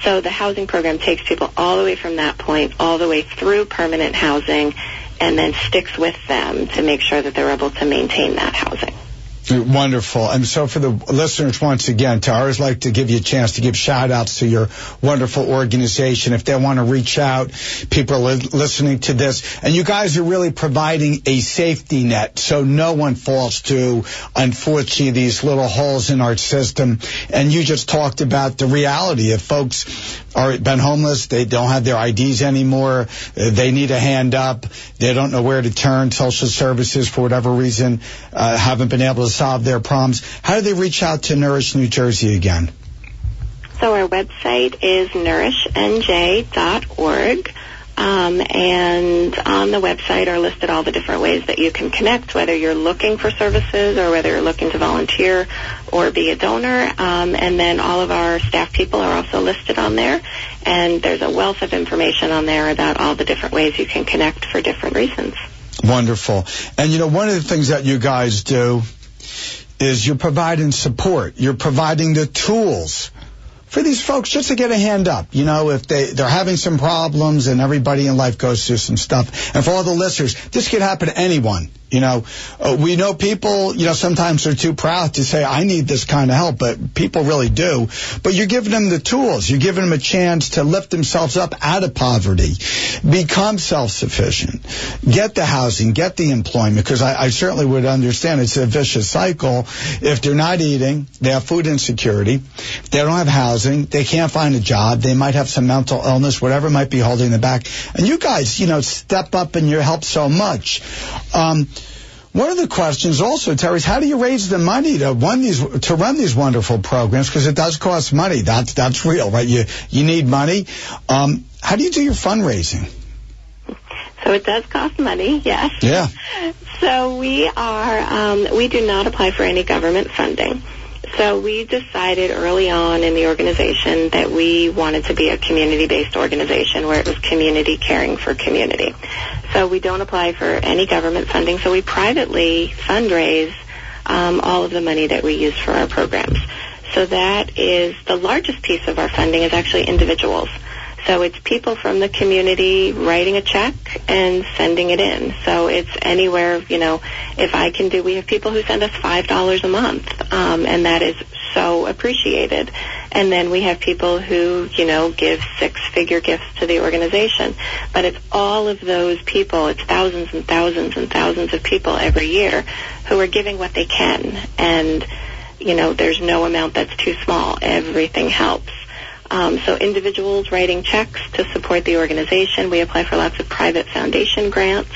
So the housing program takes people all the way from that point all the way through permanent housing and then sticks with them to make sure that they're able to maintain that housing. Wonderful. And so for the listeners, once again, I always like to give you a chance to give shout-outs to your wonderful organization. If they want to reach out, people are listening to this. And you guys are really providing a safety net so no one falls to, unfortunately, these little holes in our system. And you just talked about the reality of folks are been homeless. They don't have their IDs anymore. They need a hand up. They don't know where to turn. Social services, for whatever reason, haven't been able to solve their problems. How do they reach out to Nourish New Jersey again? So our website is nourishnj.org. And on the website are listed all the different ways that you can connect, whether you're looking for services or whether you're looking to volunteer or be a donor. And then all of our staff people are also listed on there. And there's a wealth of information on there about all the different ways you can connect for different reasons. Wonderful. And, you know, one of the things that you guys do is you're providing support. You're providing the tools for these folks just to get a hand up. You know, if they're having some problems, and everybody in life goes through some stuff. And for all the listeners, this could happen to anyone. You know, we know people, you know, sometimes they're too proud to say, I need this kind of help, but people really do. But you're giving them the tools. You're giving them a chance to lift themselves up out of poverty, become self-sufficient, get the housing, get the employment, because I certainly would understand it's a vicious cycle. If they're not eating, they have food insecurity, they don't have housing, they can't find a job, they might have some mental illness, whatever might be holding them back. And you guys, you know, step up and you help so much. One of the questions also, Terry, is how do you raise the money to run these wonderful programs? Because it does cost money. That's real, right? You need money. How do you do your fundraising? So it does cost money, yes. Yeah. So we do not apply for any government funding. So we decided early on in the organization that we wanted to be a community-based organization where it was community caring for community. So we don't apply for any government funding. So we privately fundraise all of the money that we use for our programs. So that is the largest piece of our funding is actually individuals. So it's people from the community writing a check and sending it in. So it's anywhere, you know, we have people who send us $5 a month, and that is so appreciated. And then we have people who, you know, give six-figure gifts to the organization. But it's all of those people, it's thousands and thousands and thousands of people every year who are giving what they can. And, you know, there's no amount that's too small. Everything helps. So individuals writing checks to support the organization. We apply for lots of private foundation grants.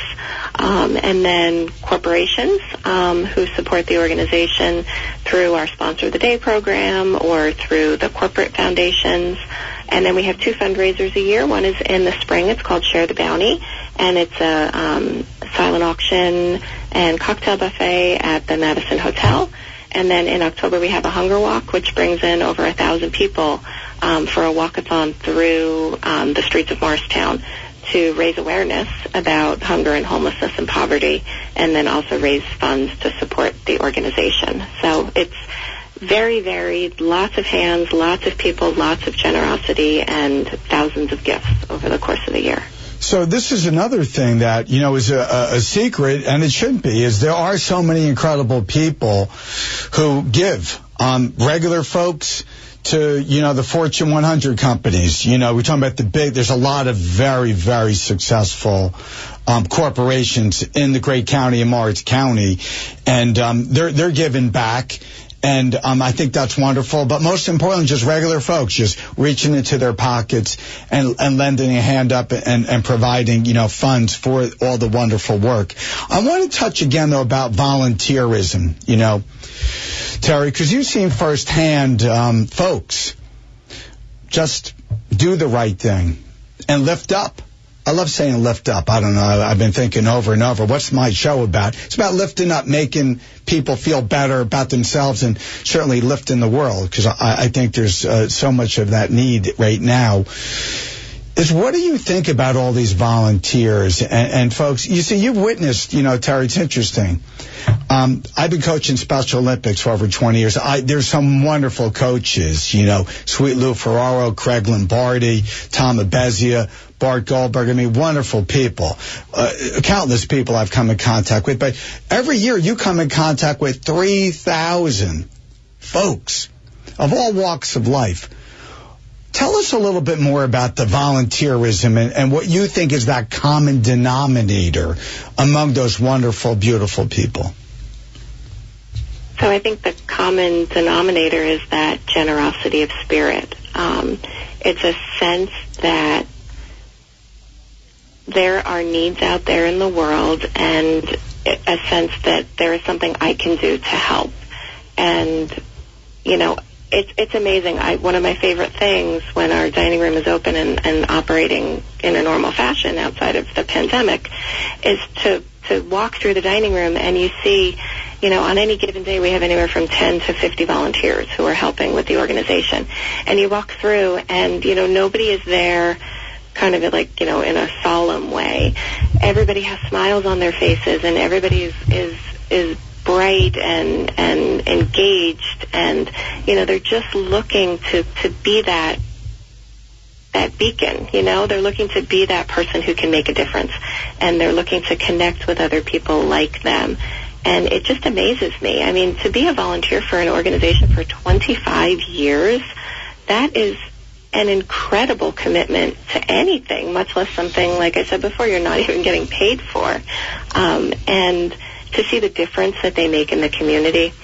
And then corporations who support the organization through our Sponsor of the Day program or through the corporate foundations. And then we have two fundraisers a year. One is in the spring. It's called Share the Bounty. And it's a silent auction and cocktail buffet at the Madison Hotel. And then in October we have a hunger walk, which brings in over 1,000 people for a walkathon through the streets of Morristown to raise awareness about hunger and homelessness and poverty, and then also raise funds to support the organization. So it's very varied, lots of hands, lots of people, lots of generosity, and thousands of gifts over the course of the year. So this is another thing that, you know, is a secret, and it shouldn't be, is there are so many incredible people who give, regular folks to, you know, the Fortune 100 companies. You know, we're talking about there's a lot of very, very successful corporations in the great county of Morris County, and they're giving back. And I think that's wonderful. But most importantly, just regular folks just reaching into their pockets and lending a hand up and providing, you know, funds for all the wonderful work. I want to touch again, though, about volunteerism, you know, Terry, because you've seen firsthand folks just do the right thing and lift up. I love saying lift up. I don't know. I've been thinking over and over, what's my show about? It's about lifting up, making people feel better about themselves, and certainly lifting the world, because I think there's so much of that need right now. is what do you think about all these volunteers and folks? You see, you've witnessed, Terry, it's interesting. I've been coaching Special Olympics for over 20 years. There's some wonderful coaches, Sweet Lou Ferraro, Craig Lombardi, Tom Abezia, Bart Goldberg. I mean, wonderful people. Countless people I've come in contact with. But every year you come in contact with 3,000 folks of all walks of life. Tell us a little bit more about the volunteerism and what you think is that common denominator among those wonderful, beautiful people. So I think the common denominator is that generosity of spirit. It's a sense that there are needs out there in the world and a sense that there is something I can do to help. And, it's amazing. One of my favorite things when our dining room is open and operating in a normal fashion outside of the pandemic is to walk through the dining room and you see, on any given day we have anywhere from 10 to 50 volunteers who are helping with the organization. And you walk through and, nobody is there kind of like, in a solemn way. Everybody has smiles on their faces and everybody is bright and engaged, and they're just looking to be that beacon. They're looking to be that person who can make a difference, and they're looking to connect with other people like them. And it just amazes me. I mean, to be a volunteer for an organization for 25 years, that is an incredible commitment to anything, much less something, like I said before, you're not even getting paid for. And to see the difference that they make in the community,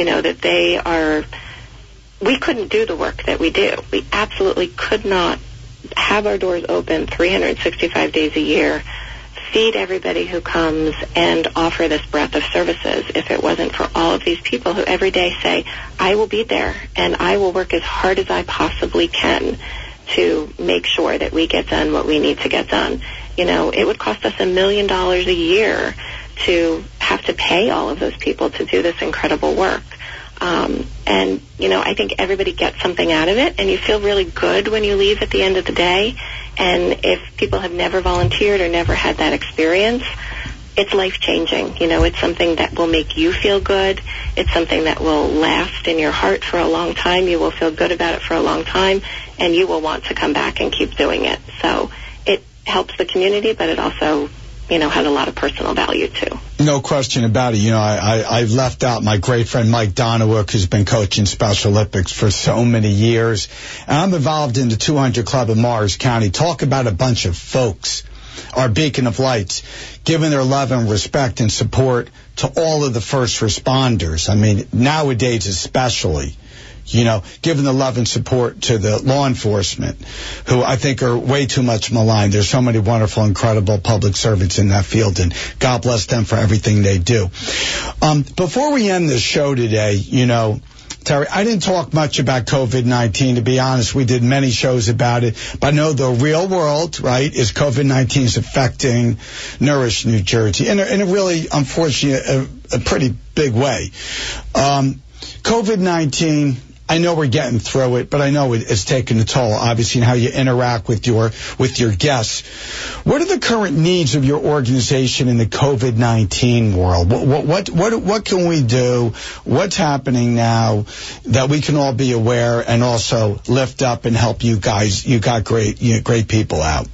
that we couldn't do the work that we do. We absolutely could not have our doors open 365 days a year, feed everybody who comes, and offer this breadth of services if it wasn't for all of these people who every day say, I will be there and I will work as hard as I possibly can to make sure that we get done what we need to get done. It would cost us $1 million a year to have to pay all of those people to do this incredible work. And, I think everybody gets something out of it, and you feel really good when you leave at the end of the day. And if people have never volunteered or never had that experience, it's life-changing. It's something that will make you feel good. It's something that will last in your heart for a long time. You will feel good about it for a long time, and you will want to come back and keep doing it. So it helps the community, but it also has a lot of personal value, too. No question about it. I've left out my great friend Mike Donowick, who's been coaching Special Olympics for so many years. And I'm involved in the 200 Club in Morris County. Talk about a bunch of folks, our beacon of lights, giving their love and respect and support to all of the first responders. I mean, nowadays especially. Giving the love and support to the law enforcement, who I think are way too much maligned. There's so many wonderful, incredible public servants in that field, and God bless them for everything they do. Before we end this show today, Terry, I didn't talk much about COVID-19, to be honest. We did many shows about it, but I know the real world, right, is COVID-19 is affecting Nourish New Jersey in a really, unfortunately, a pretty big way. COVID-19, I know we're getting through it, but I know it's taking a toll, obviously, in how you interact with your guests. What are the current needs of your organization in the COVID-19 world? What can we do? What's happening now that we can all be aware and also lift up and help you guys? You got great people out.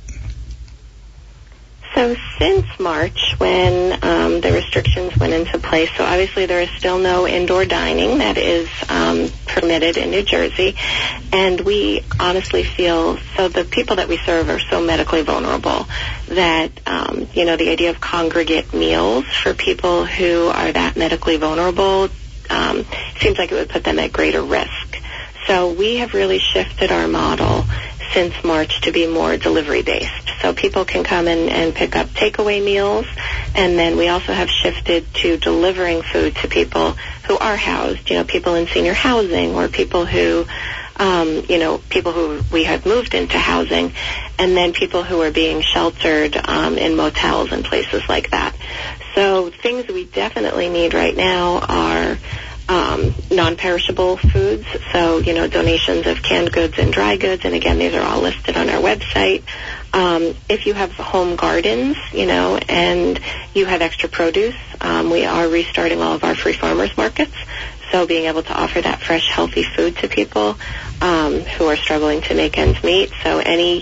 So since March, when the restrictions went into place, so obviously there is still no indoor dining that is permitted in New Jersey, and we honestly feel, so the people that we serve are so medically vulnerable that, the idea of congregate meals for people who are that medically vulnerable seems like it would put them at greater risk. So we have really shifted our model since March to be more delivery-based. So people can come and pick up takeaway meals, and then we also have shifted to delivering food to people who are housed, people in senior housing or people who, people who we have moved into housing, and then people who are being sheltered in motels and places like that. So things we definitely need right now are non-perishable foods, so, donations of canned goods and dry goods, and again, these are all listed on our website. If you have home gardens, and you have extra produce, we are restarting all of our free farmers markets, so being able to offer that fresh, healthy food to people who are struggling to make ends meet. So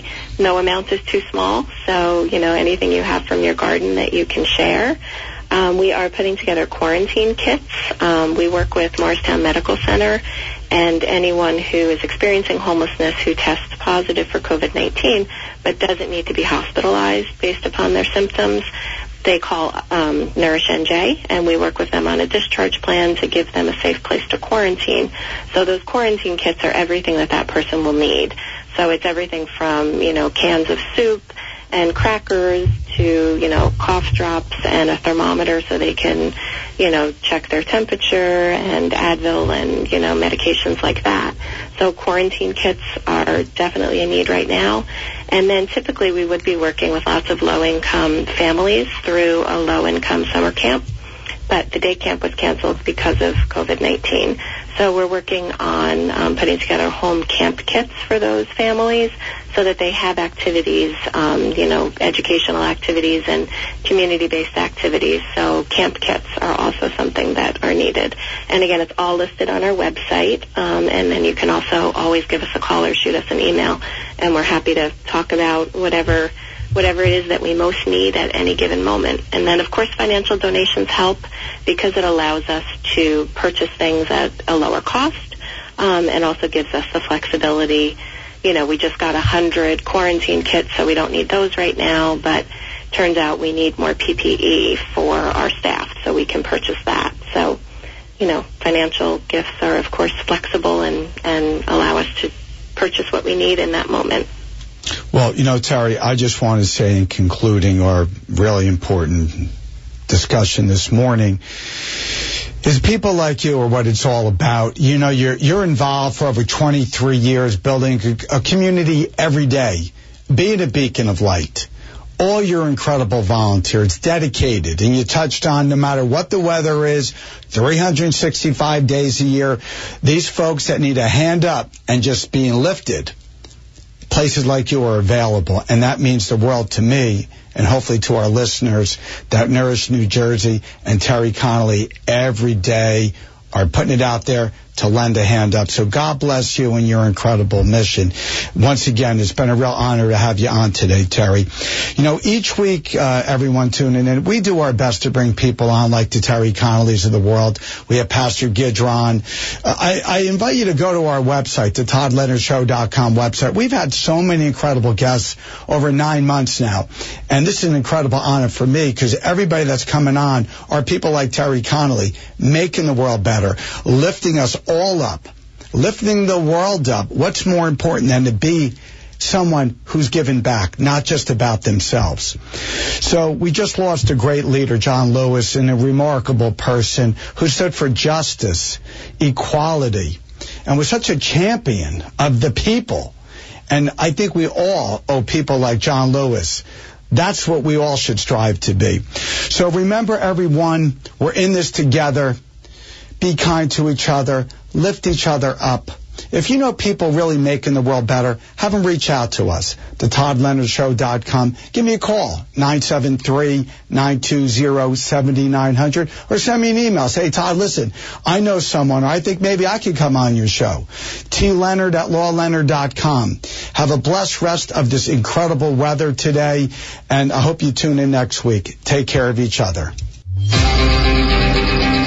no amount is too small, so, anything you have from your garden that you can share. We are putting together quarantine kits. We work with Morristown Medical Center, and anyone who is experiencing homelessness who tests positive for COVID-19 but doesn't need to be hospitalized based upon their symptoms, they call Nourish NJ, and we work with them on a discharge plan to give them a safe place to quarantine. So those quarantine kits are everything that person will need. So it's everything from, cans of soup and crackers to, cough drops and a thermometer so they can, check their temperature, and Advil and, medications like that. So quarantine kits are definitely a need right now. And then typically we would be working with lots of low-income families through a low-income summer camp. But the day camp was canceled because of COVID-19. So we're working on putting together home camp kits for those families so that they have activities, educational activities and community-based activities. So camp kits are also something that are needed. And again, it's all listed on our website. And then you can also always give us a call or shoot us an email, and we're happy to talk about whatever it is that we most need at any given moment. And then, of course, financial donations help because it allows us to purchase things at a lower cost, and also gives us the flexibility. We just got 100 quarantine kits, so we don't need those right now, but turns out we need more PPE for our staff, so we can purchase that. So, financial gifts are, of course, flexible and allow us to purchase what we need in that moment. Well, Terry, I just want to say in concluding our really important discussion this morning is people like you are what it's all about. You're involved for over 23 years building a community every day, being a beacon of light. All your incredible volunteers, dedicated, and you touched on no matter what the weather is, 365 days a year, these folks that need a hand up and just being lifted, places like you are available, and that means the world to me and hopefully to our listeners that Nourish New Jersey and Terry Connolly every day are putting it out there to lend a hand up. So God bless you and your incredible mission. Once again, it's been a real honor to have you on today, Terry. Each week, everyone tuning in, we do our best to bring people on like the Terry Connollys of the world. We have Pastor Gidron. I invite you to go to our website, the ToddLeonardShow.com website. We've had so many incredible guests over 9 months now. And this is an incredible honor for me because everybody that's coming on are people like Terry Connolly, making the world better, lifting us all up, lifting the world up. What's more important than to be someone who's given back, not just about themselves? So we just lost a great leader, John Lewis, and a remarkable person who stood for justice, equality, and was such a champion of the people. And I think we all owe people like John Lewis. That's what we all should strive to be. So remember, everyone, we're in this together. Be kind to each other. Lift each other up. If you know people really making the world better, have them reach out to us. The ToddLeonardShow.com. Give me a call, 973-920-7900, or send me an email. Say, Todd, listen, I know someone, or I think maybe I could come on your show. tleonard@lawleonard.com. Have a blessed rest of this incredible weather today, and I hope you tune in next week. Take care of each other.